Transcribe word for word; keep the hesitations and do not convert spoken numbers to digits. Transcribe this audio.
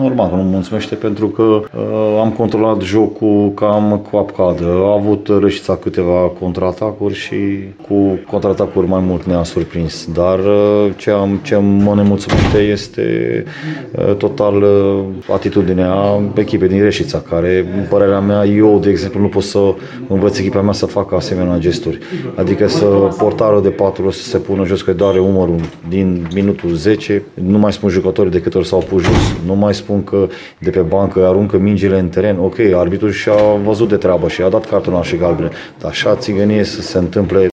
normal că nu mulțumește pentru că uh, am controlat jocul cam cap-cadă. A avut Rășița câteva contraatacuri și cu contraatacuri mai mult ne-a surprins. Dar uh, ce, am, ce mă nemulțumește este uh, total uh, atitudinea echipei din Reșița, care, în părerea mea, eu, de exemplu, nu pot să învăț echipa mea să facă asemenea gesturi. Adică să portarul de patru să se pună jos că doare umărul din minutul zece, nu mai spun jucătorii de câte ori s-au pus jos, nu mai spun că de pe bancă aruncă mingile în teren, ok, arbitrul și-a văzut de treabă și a dat cartonaș și galbene, dar așa țigănie să se întâmple